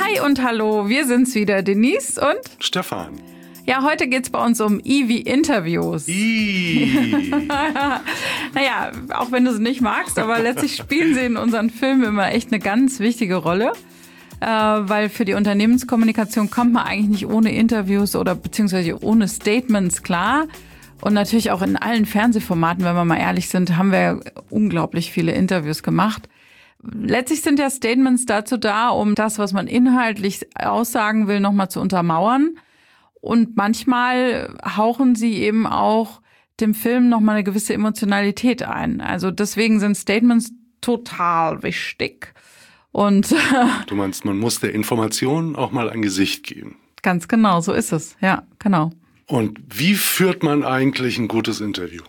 Hi und hallo, wir sind's wieder, Denise und Stefan. Ja, heute geht's bei uns um I wie Interviews. Naja, auch wenn du sie nicht magst, aber letztlich spielen sie in unseren Filmen immer echt eine ganz wichtige Rolle. Weil für die Unternehmenskommunikation kommt man eigentlich nicht ohne Interviews oder beziehungsweise ohne Statements klar. Und natürlich auch in allen Fernsehformaten, wenn wir mal ehrlich sind, haben wir unglaublich viele Interviews gemacht. Letztlich sind ja Statements dazu da, um das, was man inhaltlich aussagen will, nochmal zu untermauern. Und manchmal hauchen sie eben auch dem Film nochmal eine gewisse Emotionalität ein. Also deswegen sind Statements total wichtig. Und du meinst, man muss der Information auch mal ein Gesicht geben. Ganz genau, so ist es. Ja, genau. Und wie führt man eigentlich ein gutes Interview?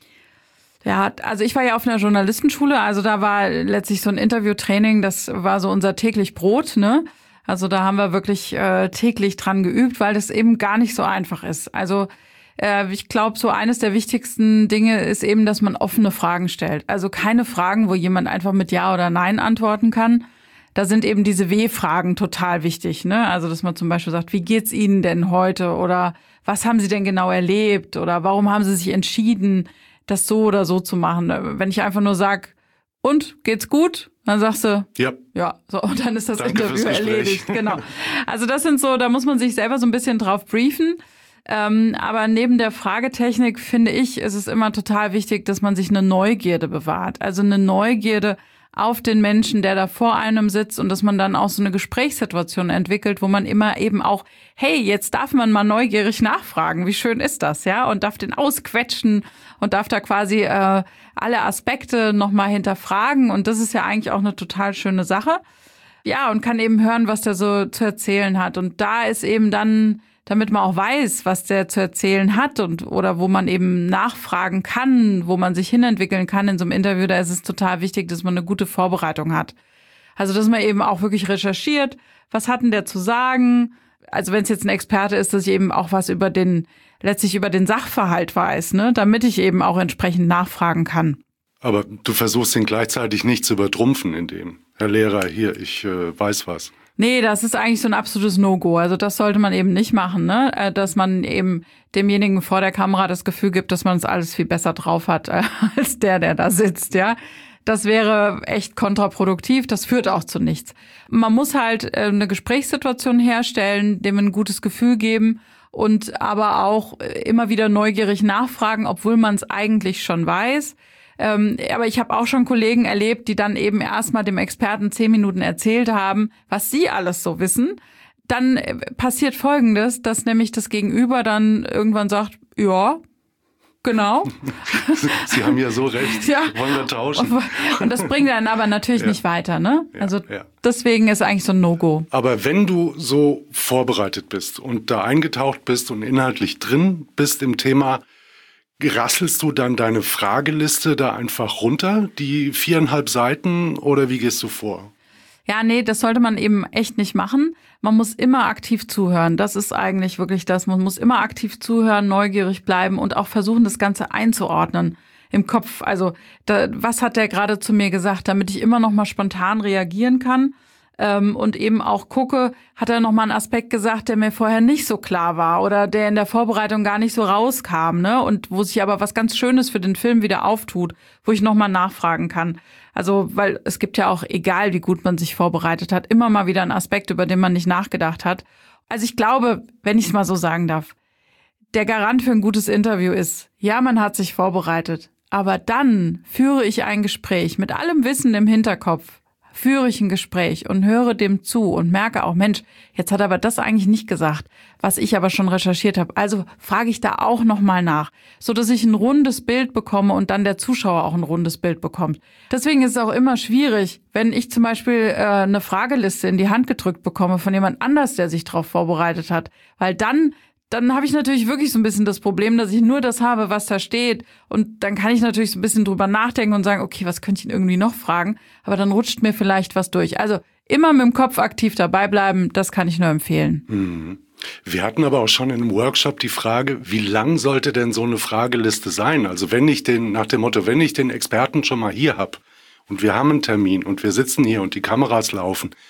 Ja, also ich war ja auf einer Journalistenschule, also da war letztlich so ein Interviewtraining, das war so unser täglich Brot, ne? Also da haben wir wirklich täglich dran geübt, weil das eben gar nicht so einfach ist. Also ich glaube, so eines der wichtigsten Dinge ist eben, dass man offene Fragen stellt. Also keine Fragen, wo jemand einfach mit Ja oder Nein antworten kann. Da sind eben diese W-Fragen total wichtig, ne? Also dass man zum Beispiel sagt, wie geht's Ihnen denn heute? Oder was haben Sie denn genau erlebt? Oder warum haben Sie sich entschieden, das so oder so zu machen? Wenn ich einfach nur sage, und, geht's gut? Dann sagst du, ja, so, und dann ist das Interview erledigt. Genau. Also das sind so, da muss man sich selber so ein bisschen drauf briefen. Aber neben der Fragetechnik, finde ich, ist es immer total wichtig, dass man sich eine Neugierde bewahrt. Also eine Neugierde auf den Menschen, der da vor einem sitzt und dass man dann auch so eine Gesprächssituation entwickelt, wo man immer eben auch, hey, jetzt darf man mal neugierig nachfragen, wie schön ist das, ja? Und darf den ausquetschen und darf da quasi alle Aspekte nochmal hinterfragen und das ist ja eigentlich auch eine total schöne Sache. Ja, und kann eben hören, was der so zu erzählen hat und da ist eben dann, damit man auch weiß, was der zu erzählen hat und oder wo man eben nachfragen kann, wo man sich hinentwickeln kann in so einem Interview, da ist es total wichtig, dass man eine gute Vorbereitung hat. Also, dass man eben auch wirklich recherchiert, was hat denn der zu sagen? Also, wenn es jetzt ein Experte ist, dass ich eben auch was letztlich über den Sachverhalt weiß, ne, damit ich eben auch entsprechend nachfragen kann. Aber du versuchst ihn gleichzeitig nicht zu übertrumpfen in dem, Herr Lehrer, hier, ich weiß was. Nee, das ist eigentlich so ein absolutes No-Go. Also das sollte man eben nicht machen, ne? Dass man eben demjenigen vor der Kamera das Gefühl gibt, dass man es alles viel besser drauf hat als der da sitzt, ja. Das wäre echt kontraproduktiv, das führt auch zu nichts. Man muss halt eine Gesprächssituation herstellen, dem ein gutes Gefühl geben und aber auch immer wieder neugierig nachfragen, obwohl man es eigentlich schon weiß. Aber ich habe auch schon Kollegen erlebt, die dann eben erstmal dem Experten 10 Minuten erzählt haben, was sie alles so wissen. Dann passiert Folgendes, dass nämlich das Gegenüber dann irgendwann sagt, ja, genau. Sie haben ja so recht, ja. Wollen wir tauschen. Und das bringt dann aber natürlich nicht weiter, ne? Also deswegen ist eigentlich so ein No-Go. Aber wenn du so vorbereitet bist und da eingetaucht bist und inhaltlich drin bist im Thema, rasselst du dann deine Frageliste da einfach runter, die 4,5 Seiten, oder wie gehst du vor? Ja, nee, das sollte man eben echt nicht machen. Man muss immer aktiv zuhören. Das ist eigentlich wirklich das. Man muss immer aktiv zuhören, neugierig bleiben und auch versuchen, das Ganze einzuordnen im Kopf. Also, was hat der gerade zu mir gesagt, damit ich immer noch mal spontan reagieren kann. Und eben auch gucke, hat er noch mal einen Aspekt gesagt, der mir vorher nicht so klar war oder der in der Vorbereitung gar nicht so rauskam, ne? Und wo sich aber was ganz Schönes für den Film wieder auftut, wo ich noch mal nachfragen kann. Also, weil es gibt ja auch, egal wie gut man sich vorbereitet hat, immer mal wieder einen Aspekt, über den man nicht nachgedacht hat. Also ich glaube, wenn ich es mal so sagen darf, der Garant für ein gutes Interview ist, ja, man hat sich vorbereitet, aber dann führe ich ein Gespräch mit allem Wissen im Hinterkopf, führe ich ein Gespräch und höre dem zu und merke auch, Mensch, jetzt hat er aber das eigentlich nicht gesagt, was ich aber schon recherchiert habe. Also frage ich da auch nochmal nach, so dass ich ein rundes Bild bekomme und dann der Zuschauer auch ein rundes Bild bekommt. Deswegen ist es auch immer schwierig, wenn ich zum Beispiel eine Frageliste in die Hand gedrückt bekomme von jemand anders, der sich darauf vorbereitet hat, weil dann habe ich natürlich wirklich so ein bisschen das Problem, dass ich nur das habe, was da steht. Und dann kann ich natürlich so ein bisschen drüber nachdenken und sagen, okay, was könnte ich ihn irgendwie noch fragen? Aber dann rutscht mir vielleicht was durch. Also immer mit dem Kopf aktiv dabei bleiben, das kann ich nur empfehlen. Mhm. Wir hatten aber auch schon in einem Workshop die Frage, wie lang sollte denn so eine Frageliste sein? Also nach dem Motto, wenn ich den Experten schon mal hier habe und wir haben einen Termin und wir sitzen hier und die Kameras laufen,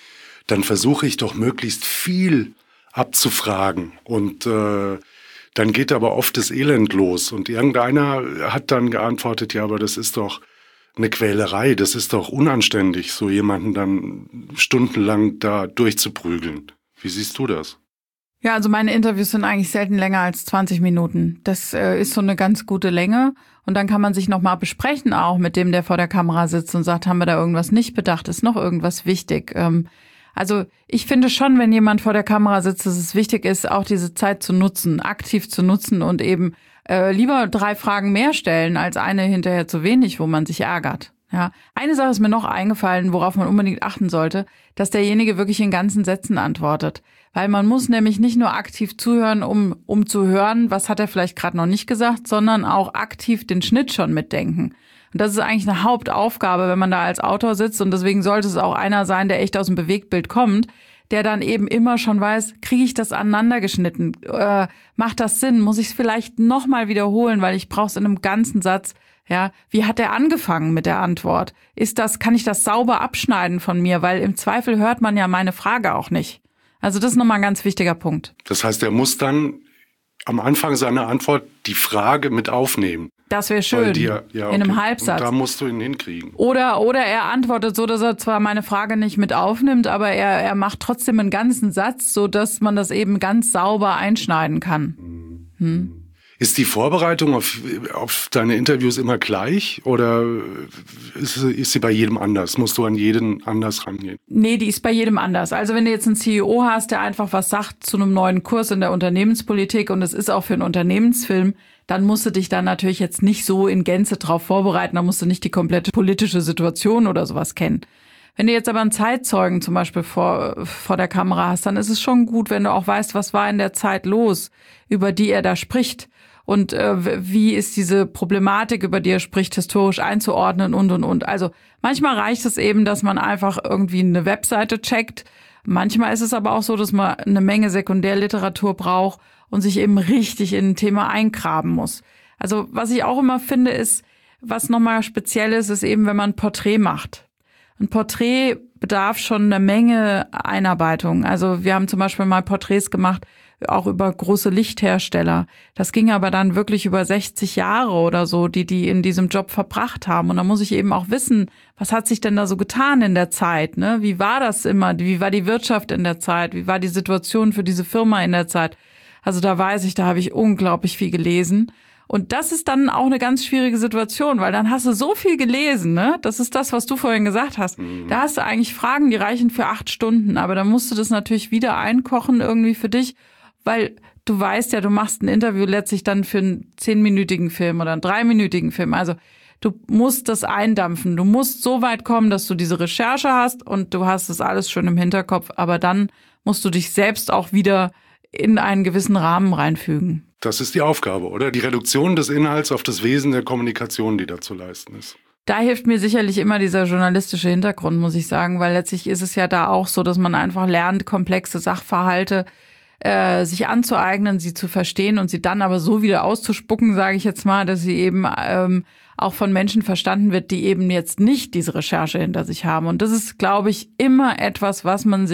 dann versuche ich doch möglichst viel abzufragen. Und dann geht aber oft das Elend los. Und irgendeiner hat dann geantwortet, ja, aber das ist doch eine Quälerei, das ist doch unanständig, so jemanden dann stundenlang da durchzuprügeln. Wie siehst du das? Ja, also meine Interviews sind eigentlich selten länger als 20 Minuten. Das ist so eine ganz gute Länge. Und dann kann man sich nochmal besprechen, auch mit dem, der vor der Kamera sitzt und sagt, haben wir da irgendwas nicht bedacht? Ist noch irgendwas wichtig? Also ich finde schon, wenn jemand vor der Kamera sitzt, dass es wichtig ist, auch diese Zeit zu nutzen, aktiv zu nutzen und eben lieber 3 Fragen mehr stellen, als eine hinterher zu wenig, wo man sich ärgert. Ja, eine Sache ist mir noch eingefallen, worauf man unbedingt achten sollte, dass derjenige wirklich in ganzen Sätzen antwortet. Weil man muss nämlich nicht nur aktiv zuhören, um zu hören, was hat er vielleicht gerade noch nicht gesagt, sondern auch aktiv den Schnitt schon mitdenken. Und das ist eigentlich eine Hauptaufgabe, wenn man da als Autor sitzt. Und deswegen sollte es auch einer sein, der echt aus dem Bewegtbild kommt, der dann eben immer schon weiß, kriege ich das aneinander geschnitten? Macht das Sinn? Muss ich es vielleicht nochmal wiederholen, weil ich brauche es in einem ganzen Satz. Ja, wie hat er angefangen mit der Antwort? Kann ich das sauber abschneiden von mir? Weil im Zweifel hört man ja meine Frage auch nicht. Also das ist nochmal ein ganz wichtiger Punkt. Das heißt, er muss dann am Anfang seiner Antwort die Frage mit aufnehmen. Das wäre schön, okay. In einem Halbsatz. Und da musst du ihn hinkriegen. Oder er antwortet so, dass er zwar meine Frage nicht mit aufnimmt, aber er macht trotzdem einen ganzen Satz, so dass man das eben ganz sauber einschneiden kann. Ist die Vorbereitung auf deine Interviews immer gleich oder ist sie bei jedem anders? Musst du an jeden anders rangehen? Nee, die ist bei jedem anders. Also wenn du jetzt einen CEO hast, der einfach was sagt zu einem neuen Kurs in der Unternehmenspolitik und es ist auch für einen Unternehmensfilm, dann musst du dich dann natürlich jetzt nicht so in Gänze drauf vorbereiten, dann musst du nicht die komplette politische Situation oder sowas kennen. Wenn du jetzt aber einen Zeitzeugen zum Beispiel vor der Kamera hast, dann ist es schon gut, wenn du auch weißt, was war in der Zeit los, über die er da spricht. Und wie ist diese Problematik, über die er spricht, historisch einzuordnen und. Also manchmal reicht es eben, dass man einfach irgendwie eine Webseite checkt. Manchmal ist es aber auch so, dass man eine Menge Sekundärliteratur braucht und sich eben richtig in ein Thema eingraben muss. Also was ich auch immer finde, ist, was nochmal speziell ist eben, wenn man ein Porträt macht. Ein Porträt bedarf schon eine Menge Einarbeitung. Also wir haben zum Beispiel mal Porträts gemacht, auch über große Lichthersteller. Das ging aber dann wirklich über 60 Jahre oder so, die in diesem Job verbracht haben. Und da muss ich eben auch wissen, was hat sich denn da so getan in der Zeit, ne? Wie war das immer? Wie war die Wirtschaft in der Zeit? Wie war die Situation für diese Firma in der Zeit? Also da weiß ich, da habe ich unglaublich viel gelesen. Und das ist dann auch eine ganz schwierige Situation, weil dann hast du so viel gelesen, ne? Das ist das, was du vorhin gesagt hast. Da hast du eigentlich Fragen, die reichen für 8 Stunden, aber dann musst du das natürlich wieder einkochen irgendwie für dich, weil du weißt ja, du machst ein Interview letztlich dann für einen 10-minütigen Film oder einen 3-minütigen Film. Also du musst das eindampfen. Du musst so weit kommen, dass du diese Recherche hast und du hast das alles schon im Hinterkopf, aber dann musst du dich selbst auch wieder in einen gewissen Rahmen reinfügen. Das ist die Aufgabe, oder? Die Reduktion des Inhalts auf das Wesen der Kommunikation, die da zu leisten ist. Da hilft mir sicherlich immer dieser journalistische Hintergrund, muss ich sagen, weil letztlich ist es ja da auch so, dass man einfach lernt, komplexe Sachverhalte sich anzueignen, sie zu verstehen und sie dann aber so wieder auszuspucken, sage ich jetzt mal, dass sie eben auch von Menschen verstanden wird, die eben jetzt nicht diese Recherche hinter sich haben. Und das ist, glaube ich, immer etwas, was man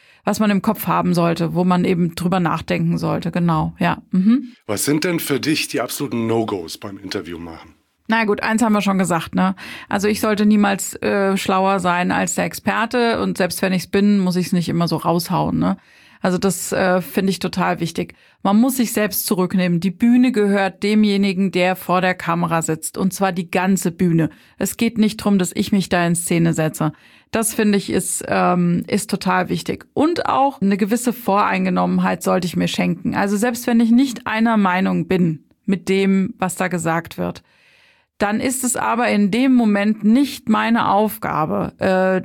im Kopf haben sollte, wo man eben drüber nachdenken sollte. Genau, ja. Was sind denn für dich die absoluten No-Gos beim Interview machen? Na gut, eins haben wir schon gesagt, ne? Also ich sollte niemals schlauer sein als der Experte und selbst wenn ich's bin, muss ich's nicht immer so raushauen, ne? Also das finde ich total wichtig. Man muss sich selbst zurücknehmen. Die Bühne gehört demjenigen, der vor der Kamera sitzt. Und zwar die ganze Bühne. Es geht nicht darum, dass ich mich da in Szene setze. Das finde ich ist total wichtig. Und auch eine gewisse Voreingenommenheit sollte ich mir schenken. Also selbst wenn ich nicht einer Meinung bin mit dem, was da gesagt wird, dann ist es aber in dem Moment nicht meine Aufgabe,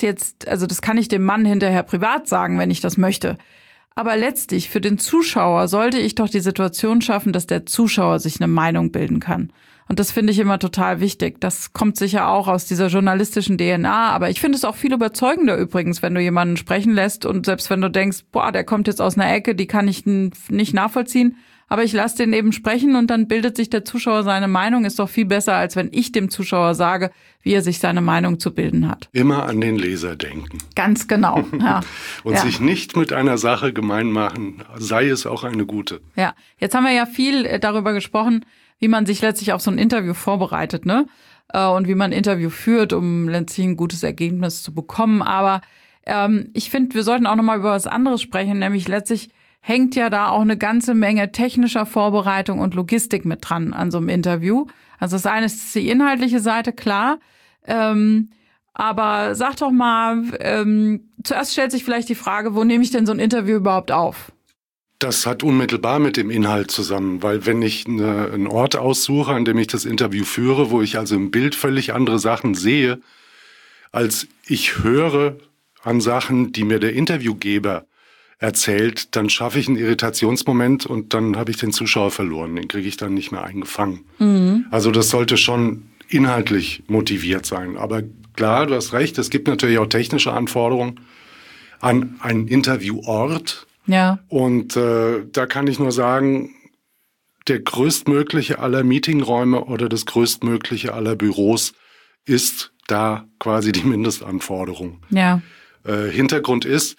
das kann ich dem Mann hinterher privat sagen, wenn ich das möchte. Aber letztlich für den Zuschauer sollte ich doch die Situation schaffen, dass der Zuschauer sich eine Meinung bilden kann. Und das finde ich immer total wichtig. Das kommt sicher auch aus dieser journalistischen DNA, aber ich finde es auch viel überzeugender übrigens, wenn du jemanden sprechen lässt und selbst wenn du denkst, boah, der kommt jetzt aus einer Ecke, die kann ich nicht nachvollziehen, aber ich lasse den eben sprechen und dann bildet sich der Zuschauer seine Meinung. Ist doch viel besser, als wenn ich dem Zuschauer sage, wie er sich seine Meinung zu bilden hat. Immer an den Leser denken. Ganz genau. Ja. Und sich nicht mit einer Sache gemein machen, sei es auch eine gute. Ja, jetzt haben wir ja viel darüber gesprochen, wie man sich letztlich auf so ein Interview vorbereitet, ne? Und wie man ein Interview führt, um letztlich ein gutes Ergebnis zu bekommen. Aber ich finde, wir sollten auch noch mal über was anderes sprechen, nämlich letztlich hängt ja da auch eine ganze Menge technischer Vorbereitung und Logistik mit dran an so einem Interview. Also das eine ist die inhaltliche Seite, klar. Aber sag doch mal, zuerst stellt sich vielleicht die Frage, wo nehme ich denn so ein Interview überhaupt auf? Das hat unmittelbar mit dem Inhalt zusammen, weil wenn ich einen Ort aussuche, an dem ich das Interview führe, wo ich also im Bild völlig andere Sachen sehe, als ich höre an Sachen, die mir der Interviewgeber erzählt, dann schaffe ich einen Irritationsmoment und dann habe ich den Zuschauer verloren. Den kriege ich dann nicht mehr eingefangen. Mhm. Also das sollte schon inhaltlich motiviert sein. Aber klar, du hast recht, es gibt natürlich auch technische Anforderungen an einen Interviewort. Ja. Und da kann ich nur sagen, der größtmögliche aller Meetingräume oder das größtmögliche aller Büros ist da quasi die Mindestanforderung. Ja. Hintergrund ist,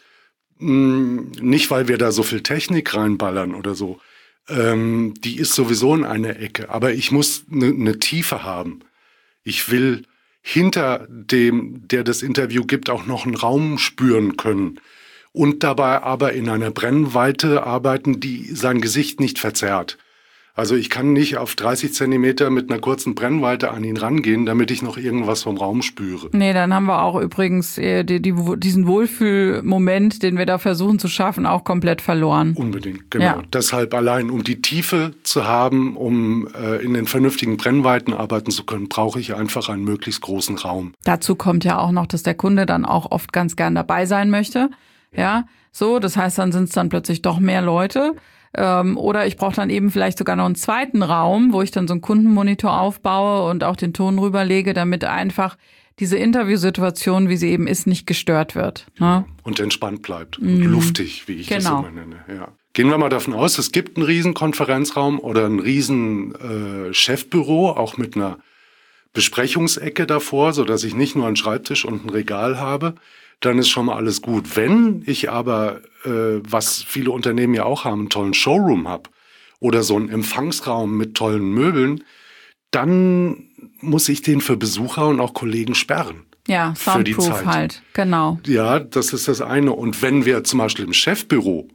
nicht weil wir da so viel Technik reinballern oder so, die ist sowieso in einer Ecke, aber ich muss eine Tiefe haben. Ich will hinter dem, der das Interview gibt, auch noch einen Raum spüren können. Und dabei aber in einer Brennweite arbeiten, die sein Gesicht nicht verzerrt. Also ich kann nicht auf 30 Zentimeter mit einer kurzen Brennweite an ihn rangehen, damit ich noch irgendwas vom Raum spüre. Nee, dann haben wir auch übrigens diesen Wohlfühlmoment, den wir da versuchen zu schaffen, auch komplett verloren. Unbedingt, genau. Ja. Deshalb allein, um die Tiefe zu haben, um in den vernünftigen Brennweiten arbeiten zu können, brauche ich einfach einen möglichst großen Raum. Dazu kommt ja auch noch, dass der Kunde dann auch oft ganz gern dabei sein möchte. Ja, so, das heißt, dann sind es dann plötzlich doch mehr Leute. Oder ich brauche dann eben vielleicht sogar noch einen zweiten Raum, wo ich dann so einen Kundenmonitor aufbaue und auch den Ton rüberlege, damit einfach diese Interviewsituation, wie sie eben ist, nicht gestört wird. Ne? Und entspannt bleibt und luftig, wie ich das immer nenne. Ja. Gehen wir mal davon aus, es gibt einen riesen Konferenzraum oder ein riesen Chefbüro, auch mit einer Besprechungsecke davor, sodass ich nicht nur einen Schreibtisch und ein Regal habe. Dann ist schon mal alles gut. Wenn ich aber, was viele Unternehmen ja auch haben, einen tollen Showroom habe oder so einen Empfangsraum mit tollen Möbeln, dann muss ich den für Besucher und auch Kollegen sperren. Ja, für die Soundproof Zeit. halt, genau. Ja, das ist das eine. Und wenn wir zum Beispiel im Chefbüro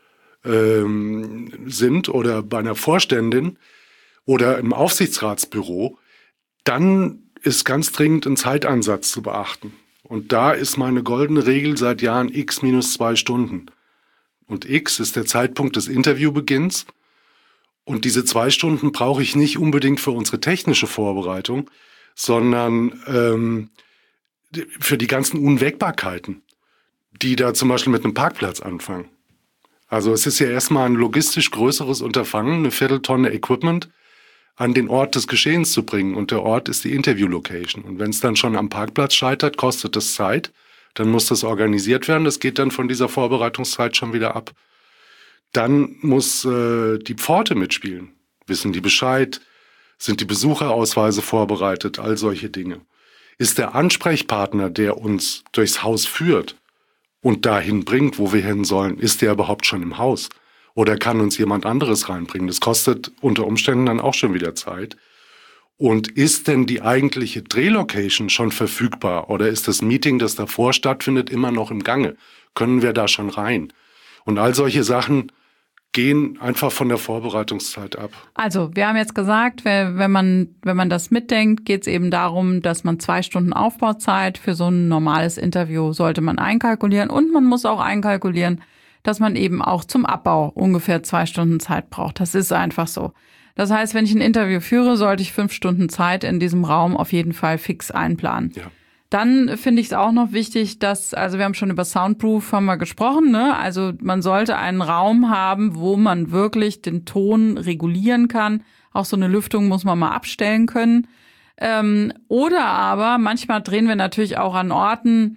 sind oder bei einer Vorständin oder im Aufsichtsratsbüro, dann ist ganz dringend ein Zeitansatz zu beachten. Und da ist meine goldene Regel seit Jahren x minus 2 Stunden. Und x ist der Zeitpunkt des Interviewbeginns. Und diese 2 Stunden brauche ich nicht unbedingt für unsere technische Vorbereitung, sondern für die ganzen Unwägbarkeiten, die da zum Beispiel mit einem Parkplatz anfangen. Also es ist ja erstmal ein logistisch größeres Unterfangen, eine Vierteltonne Equipment an den Ort des Geschehens zu bringen. Und der Ort ist die Interview-Location. Und wenn es dann schon am Parkplatz scheitert, kostet das Zeit. Dann muss das organisiert werden. Das geht dann von dieser Vorbereitungszeit schon wieder ab. Dann muss die Pforte mitspielen. Wissen die Bescheid? Sind die Besucherausweise vorbereitet? All solche Dinge. Ist der Ansprechpartner, der uns durchs Haus führt und dahin bringt, wo wir hin sollen, ist der überhaupt schon im Haus? Oder kann uns jemand anderes reinbringen? Das kostet unter Umständen dann auch schon wieder Zeit. Und ist denn die eigentliche Drehlocation schon verfügbar? Oder ist das Meeting, das davor stattfindet, immer noch im Gange? Können wir da schon rein? Und all solche Sachen gehen einfach von der Vorbereitungszeit ab. Also, wir haben jetzt gesagt, wenn man das mitdenkt, geht es eben darum, dass man 2 Stunden Aufbauzeit für so ein normales Interview sollte man einkalkulieren. Und man muss auch einkalkulieren, dass man eben auch zum Abbau ungefähr 2 Stunden Zeit braucht. Das ist einfach so. Das heißt, wenn ich ein Interview führe, sollte ich 5 Stunden Zeit in diesem Raum auf jeden Fall fix einplanen. Ja. Dann finde ich es auch noch wichtig, dass, also wir haben schon über Soundproof haben wir gesprochen, ne? Also man sollte einen Raum haben, wo man wirklich den Ton regulieren kann. Auch so eine Lüftung muss man mal abstellen können. Oder aber manchmal drehen wir natürlich auch an Orten,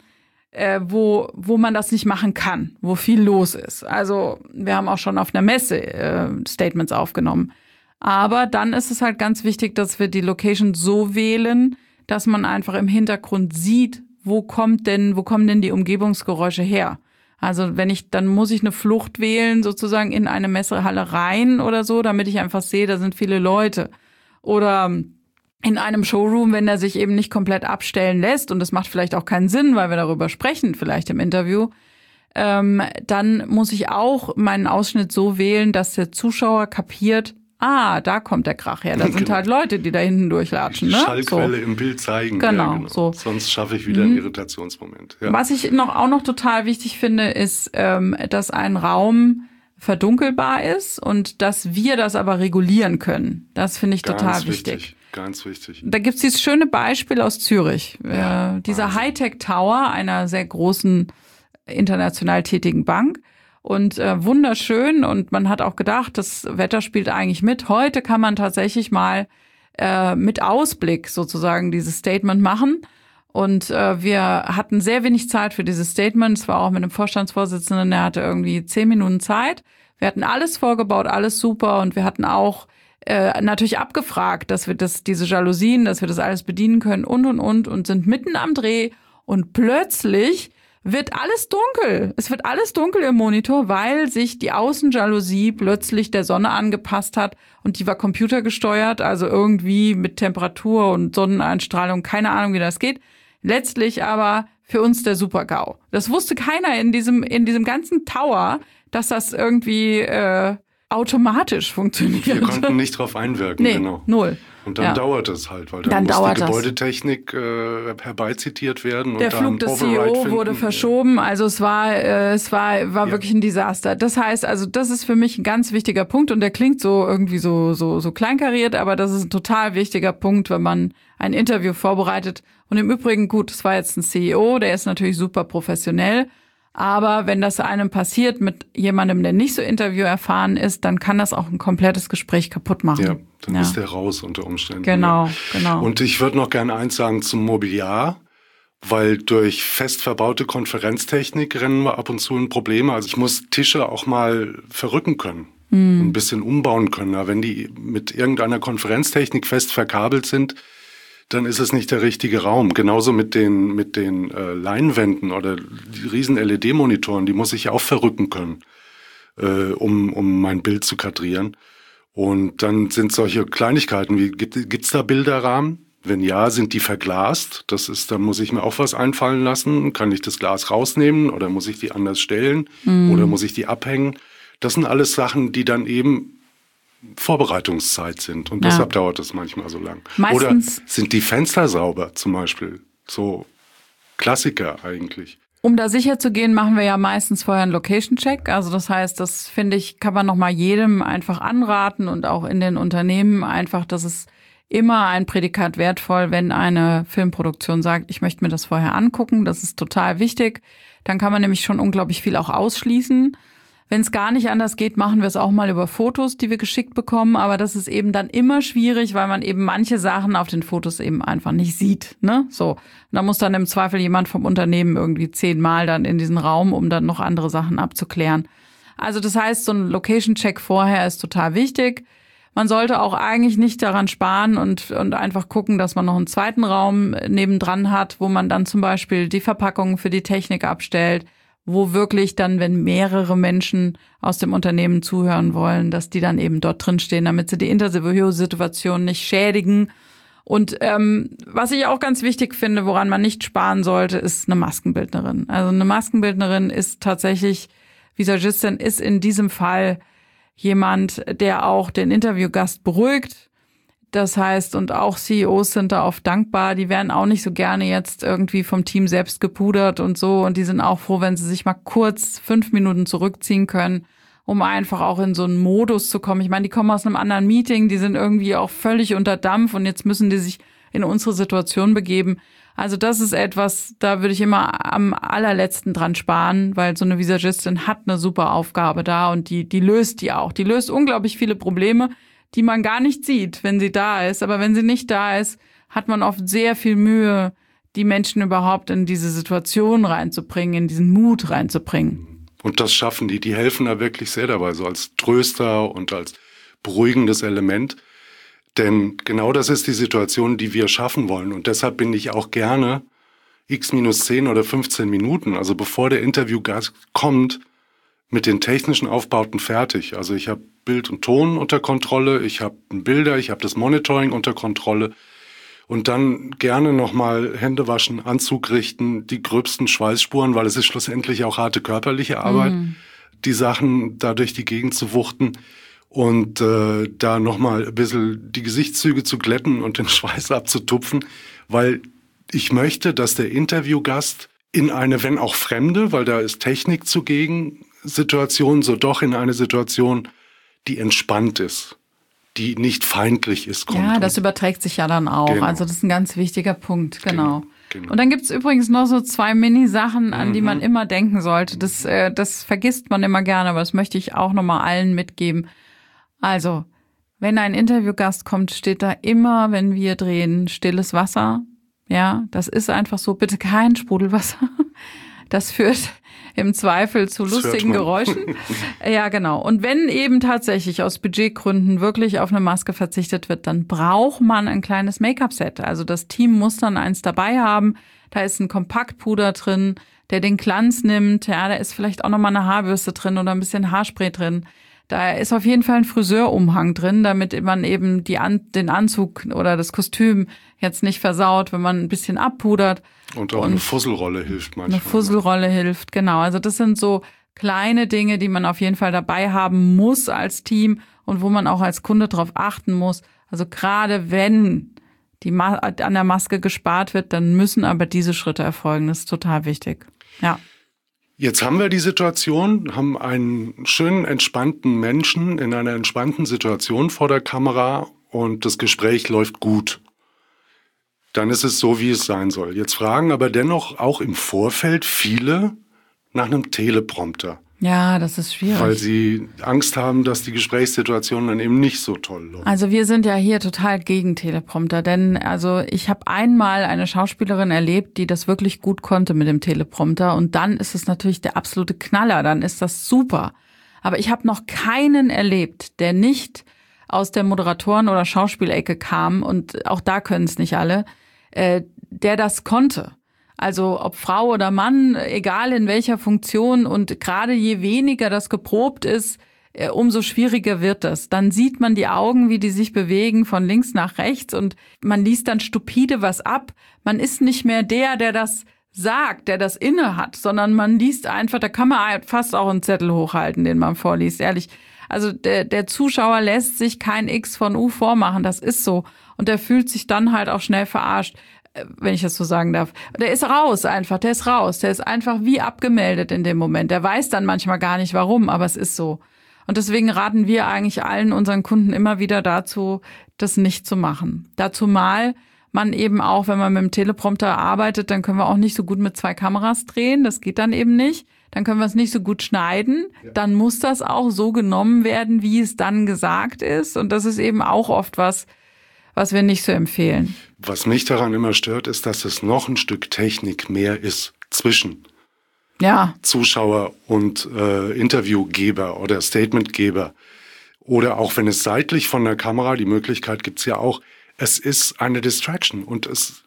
wo man das nicht machen kann, wo viel los ist. Also wir haben auch schon auf einer Messe Statements aufgenommen. Aber dann ist es halt ganz wichtig, dass wir die Location so wählen, dass man einfach im Hintergrund sieht, wo kommen denn die Umgebungsgeräusche her? Also dann muss ich eine Flucht wählen, sozusagen in eine Messehalle rein oder so, damit ich einfach sehe, da sind viele Leute. Oder in einem Showroom, wenn der sich eben nicht komplett abstellen lässt, und das macht vielleicht auch keinen Sinn, weil wir darüber sprechen, vielleicht im Interview, dann muss ich auch meinen Ausschnitt so wählen, dass der Zuschauer kapiert, da kommt der Krach her. Da sind halt Leute, die da hinten durchlatschen. Die ne? Schallquelle im Bild zeigen. Genau. So. Sonst schaffe ich wieder einen Irritationsmoment. Ja. Was ich auch noch total wichtig finde, ist, dass ein Raum verdunkelbar ist und dass wir das aber regulieren können. Das finde ich total wichtig. Ganz wichtig. Da gibt's dieses schöne Beispiel aus Zürich. Dieser Hightech Tower einer sehr großen international tätigen Bank. Und wunderschön, und man hat auch gedacht, das Wetter spielt eigentlich mit. Heute kann man tatsächlich mal mit Ausblick sozusagen dieses Statement machen. Und wir hatten sehr wenig Zeit für dieses Statement. Es war auch mit einem Vorstandsvorsitzenden, der hatte irgendwie 10 Minuten Zeit. Wir hatten alles vorgebaut, alles super, und wir hatten auch natürlich abgefragt, dass wir diese Jalousien, dass wir das alles bedienen können und sind mitten am Dreh, und plötzlich wird alles dunkel. Es wird alles dunkel im Monitor, weil sich die Außenjalousie plötzlich der Sonne angepasst hat, und die war computergesteuert, also irgendwie mit Temperatur und Sonneneinstrahlung, keine Ahnung, wie das geht. Letztlich aber für uns der Super-GAU. Das wusste keiner in diesem ganzen Tower, dass das irgendwie automatisch funktioniert. Wir konnten nicht drauf einwirken, genau. Null. Und dann dauert es halt, weil dann muss die Gebäudetechnik herbeizitiert werden. Der Flug des CEO wurde verschoben, also es war wirklich ein Desaster. Das heißt, also das ist für mich ein ganz wichtiger Punkt, und der klingt so irgendwie so kleinkariert, aber das ist ein total wichtiger Punkt, wenn man ein Interview vorbereitet. Und im Übrigen, gut, es war jetzt ein CEO, der ist natürlich super professionell. Aber wenn das einem passiert mit jemandem, der nicht so interviewerfahren ist, dann kann das auch ein komplettes Gespräch kaputt machen. Ja, dann ist der raus unter Umständen. Genau. Und ich würde noch gerne eins sagen zum Mobiliar, weil durch fest verbaute Konferenztechnik rennen wir ab und zu in Probleme. Also ich muss Tische auch mal verrücken können, ein bisschen umbauen können. Aber wenn die mit irgendeiner Konferenztechnik fest verkabelt sind, dann ist es nicht der richtige Raum. Genauso mit den Leinwänden oder die riesen LED-Monitoren, die muss ich auch verrücken können, um mein Bild zu kadrieren. Und dann sind solche Kleinigkeiten wie, gibt's da Bilderrahmen? Wenn ja, sind die verglast? Da muss ich mir auch was einfallen lassen. Kann ich das Glas rausnehmen oder muss ich die anders stellen oder muss ich die abhängen? Das sind alles Sachen, die dann eben Vorbereitungszeit sind, und deshalb dauert es manchmal so lang. Oder sind die Fenster sauber zum Beispiel? So Klassiker eigentlich. Um da sicher zu gehen, machen wir ja meistens vorher einen Location-Check. Also das heißt, das finde ich, kann man nochmal jedem einfach anraten, und auch in den Unternehmen einfach, dass es immer ein Prädikat wertvoll, wenn eine Filmproduktion sagt, ich möchte mir das vorher angucken. Das ist total wichtig. Dann kann man nämlich schon unglaublich viel auch ausschließen. Wenn es gar nicht anders geht, machen wir es auch mal über Fotos, die wir geschickt bekommen. Aber das ist eben dann immer schwierig, weil man eben manche Sachen auf den Fotos eben einfach nicht sieht. Ne? So. Und da muss dann im Zweifel jemand vom Unternehmen irgendwie 10-mal dann in diesen Raum, um dann noch andere Sachen abzuklären. Also das heißt, so ein Location-Check vorher ist total wichtig. Man sollte auch eigentlich nicht daran sparen und einfach gucken, dass man noch einen zweiten Raum nebendran hat, wo man dann zum Beispiel die Verpackungen für die Technik abstellt, wo wirklich dann, wenn mehrere Menschen aus dem Unternehmen zuhören wollen, dass die dann eben dort drin stehen, damit sie die Interviewsituation nicht schädigen. Und was ich auch ganz wichtig finde, woran man nicht sparen sollte, ist eine Maskenbildnerin. Also eine Maskenbildnerin ist tatsächlich, Visagistin ist in diesem Fall jemand, der auch den Interviewgast beruhigt. Das heißt, und auch CEOs sind da oft dankbar, die werden auch nicht so gerne jetzt irgendwie vom Team selbst gepudert und so, und die sind auch froh, wenn sie sich mal kurz 5 Minuten zurückziehen können, um einfach auch in so einen Modus zu kommen. Ich meine, die kommen aus einem anderen Meeting, die sind irgendwie auch völlig unter Dampf, und jetzt müssen die sich in unsere Situation begeben. Also das ist etwas, da würde ich immer am allerletzten dran sparen, weil so eine Visagistin hat eine super Aufgabe da, und die löst die auch. Die löst unglaublich viele Probleme, die man gar nicht sieht, wenn sie da ist. Aber wenn sie nicht da ist, hat man oft sehr viel Mühe, die Menschen überhaupt in diese Situation reinzubringen, in diesen Mut reinzubringen. Und das schaffen die. Die helfen da wirklich sehr dabei, so als Tröster und als beruhigendes Element. Denn genau das ist die Situation, die wir schaffen wollen. Und deshalb bin ich auch gerne x-10 oder 15 Minuten, also bevor der Interviewgast kommt, mit den technischen Aufbauten fertig. Also ich habe Bild und Ton unter Kontrolle, ich habe Bilder, ich habe das Monitoring unter Kontrolle. Und dann gerne nochmal Hände waschen, Anzug richten, die gröbsten Schweißspuren, weil es ist schlussendlich auch harte körperliche Arbeit, die Sachen da durch die Gegend zu wuchten und da nochmal ein bisschen die Gesichtszüge zu glätten und den Schweiß abzutupfen, weil ich möchte, dass der Interviewgast in eine, wenn auch fremde, weil da ist Technik zugegen, Situation, so doch in eine Situation, die entspannt ist, die nicht feindlich ist. Kommt. Ja, das überträgt sich ja dann auch. Genau. Also das ist ein ganz wichtiger Punkt, genau. Genau. Und dann gibt's übrigens noch so 2 Mini-Sachen, an die man immer denken sollte. Das vergisst man immer gerne, aber das möchte ich auch nochmal allen mitgeben. Also, wenn ein Interviewgast kommt, steht da immer, wenn wir drehen, stilles Wasser. Ja, das ist einfach so. Bitte kein Sprudelwasser. Das führt im Zweifel zu lustigen Geräuschen. Ja, genau. Und wenn eben tatsächlich aus Budgetgründen wirklich auf eine Maske verzichtet wird, dann braucht man ein kleines Make-up-Set. Also das Team muss dann eins dabei haben. Da ist ein Kompaktpuder drin, der den Glanz nimmt. Ja, da ist vielleicht auch nochmal eine Haarbürste drin oder ein bisschen Haarspray drin. Da ist auf jeden Fall ein Friseurumhang drin, damit man eben den Anzug oder das Kostüm jetzt nicht versaut, wenn man ein bisschen abpudert. Und auch eine Fusselrolle hilft manchmal. Eine Fusselrolle hilft, genau. Also das sind so kleine Dinge, die man auf jeden Fall dabei haben muss als Team und wo man auch als Kunde drauf achten muss. Also gerade wenn an der Maske gespart wird, dann müssen aber diese Schritte erfolgen. Das ist total wichtig. Ja. Jetzt haben wir die Situation, haben einen schönen, entspannten Menschen in einer entspannten Situation vor der Kamera und das Gespräch läuft gut. Dann ist es so, wie es sein soll. Jetzt fragen aber dennoch auch im Vorfeld viele nach einem Teleprompter. Ja, das ist schwierig. Weil sie Angst haben, dass die Gesprächssituation dann eben nicht so toll läuft. Also wir sind ja hier total gegen Teleprompter, denn also ich habe einmal eine Schauspielerin erlebt, die das wirklich gut konnte mit dem Teleprompter und dann ist es natürlich der absolute Knaller, dann ist das super. Aber ich habe noch keinen erlebt, der nicht aus der Moderatoren- oder Schauspielecke kam und auch da können es nicht alle, der das konnte. Also ob Frau oder Mann, egal in welcher Funktion und gerade je weniger das geprobt ist, umso schwieriger wird das. Dann sieht man die Augen, wie die sich bewegen von links nach rechts und man liest dann stupide was ab. Man ist nicht mehr der das sagt, der das inne hat, sondern man liest einfach, da kann man fast auch einen Zettel hochhalten, den man vorliest, ehrlich. Also der Zuschauer lässt sich kein X von U vormachen, das ist so. Und der fühlt sich dann halt auch schnell verarscht, wenn ich das so sagen darf. Der ist raus einfach, der ist raus. Der ist einfach wie abgemeldet in dem Moment. Der weiß dann manchmal gar nicht warum, aber es ist so. Und deswegen raten wir eigentlich allen unseren Kunden immer wieder dazu, das nicht zu machen. Dazu mal man eben auch, wenn man mit dem Teleprompter arbeitet, dann können wir auch nicht so gut mit 2 Kameras drehen. Das geht dann eben nicht. Dann können wir es nicht so gut schneiden. Dann muss das auch so genommen werden, wie es dann gesagt ist. Und das ist eben auch oft was wir nicht so empfehlen. Was mich daran immer stört, ist, dass es noch ein Stück Technik mehr ist zwischen Zuschauer und Interviewgeber oder Statementgeber. Oder auch wenn es seitlich von der Kamera, die Möglichkeit gibt's ja auch, es ist eine Distraction und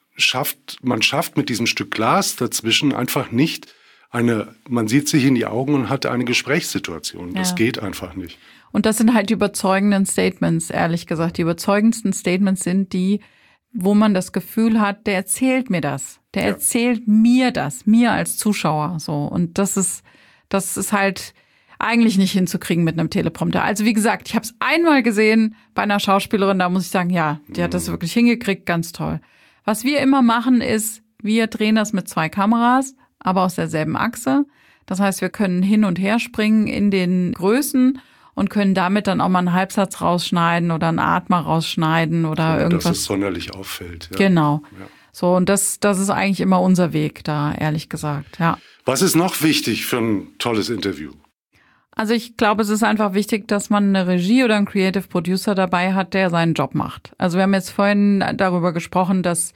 man schafft mit diesem Stück Glas dazwischen einfach nicht man sieht sich in die Augen und hat eine Gesprächssituation. Das geht einfach nicht. Und das sind halt die überzeugenden Statements, ehrlich gesagt. Die überzeugendsten Statements sind die, wo man das Gefühl hat, der erzählt mir das. Der erzählt mir das, mir als Zuschauer. So. Und das ist halt eigentlich nicht hinzukriegen mit einem Teleprompter. Also wie gesagt, ich habe es einmal gesehen bei einer Schauspielerin, da muss ich sagen, ja, die hat das wirklich hingekriegt, ganz toll. Was wir immer machen ist, wir drehen das mit 2 Kameras, aber aus derselben Achse. Das heißt, wir können hin und her springen in den Größen und können damit dann auch mal einen Halbsatz rausschneiden oder einen Atmer rausschneiden oder irgendwas. Dass es sonderlich auffällt. Ja. Genau. Ja. So, und das ist eigentlich immer unser Weg da, ehrlich gesagt, ja. Was ist noch wichtig für ein tolles Interview? Also ich glaube, es ist einfach wichtig, dass man eine Regie oder einen Creative Producer dabei hat, der seinen Job macht. Also wir haben jetzt vorhin darüber gesprochen, dass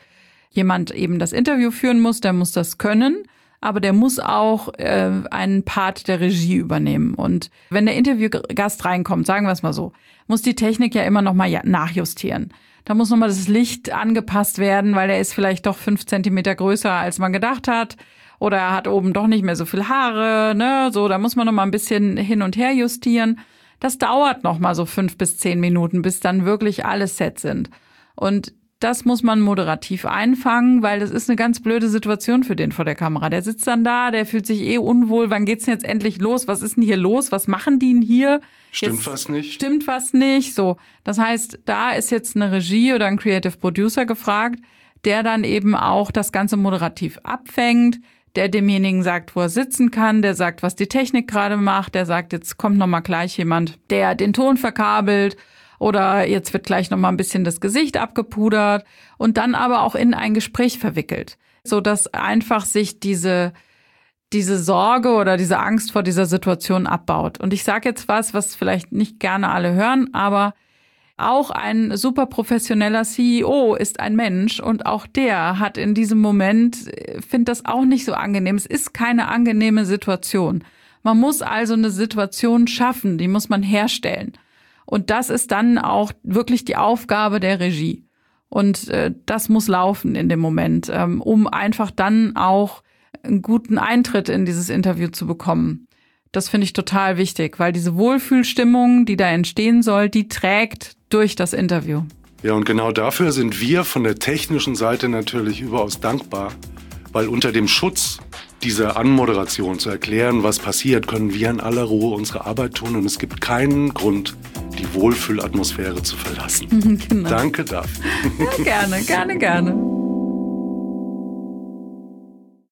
jemand eben das Interview führen muss, der muss das können. Aber der muss auch einen Part der Regie übernehmen. Und wenn der Interviewgast reinkommt, sagen wir es mal so, muss die Technik ja immer noch mal nachjustieren. Da muss noch mal das Licht angepasst werden, weil er ist vielleicht doch 5 Zentimeter größer, als man gedacht hat. Oder er hat oben doch nicht mehr so viel Haare. Ne? So, da muss man noch mal ein bisschen hin und her justieren. Das dauert noch mal so 5 bis 10 Minuten, bis dann wirklich alle set sind. Und das muss man moderativ einfangen, weil das ist eine ganz blöde Situation für den vor der Kamera. Der sitzt dann da, der fühlt sich unwohl. Wann geht's denn jetzt endlich los? Was ist denn hier los? Was machen die denn hier? Stimmt was nicht? Stimmt was nicht? So. Das heißt, da ist jetzt eine Regie oder ein Creative Producer gefragt, der dann eben auch das Ganze moderativ abfängt, der demjenigen sagt, wo er sitzen kann, der sagt, was die Technik gerade macht, der sagt, jetzt kommt noch mal gleich jemand, der den Ton verkabelt. Oder jetzt wird gleich noch mal ein bisschen das Gesicht abgepudert und dann aber auch in ein Gespräch verwickelt, so dass einfach sich diese Sorge oder diese Angst vor dieser Situation abbaut. Und ich sage jetzt was vielleicht nicht gerne alle hören, aber auch ein super professioneller CEO ist ein Mensch und auch der hat in diesem Moment, findet das auch nicht so angenehm. Es ist keine angenehme Situation. Man muss also eine Situation schaffen, die muss man herstellen. Und das ist dann auch wirklich die Aufgabe der Regie. Und das muss laufen in dem Moment, um einfach dann auch einen guten Eintritt in dieses Interview zu bekommen. Das finde ich total wichtig, weil diese Wohlfühlstimmung, die da entstehen soll, die trägt durch das Interview. Ja, und genau dafür sind wir von der technischen Seite natürlich überaus dankbar, weil unter dem Schutz dieser Anmoderation zu erklären, was passiert, können wir in aller Ruhe unsere Arbeit tun und es gibt keinen Grund, die Wohlfühlatmosphäre zu verlassen. Genau. Danke dafür. Ja, gerne.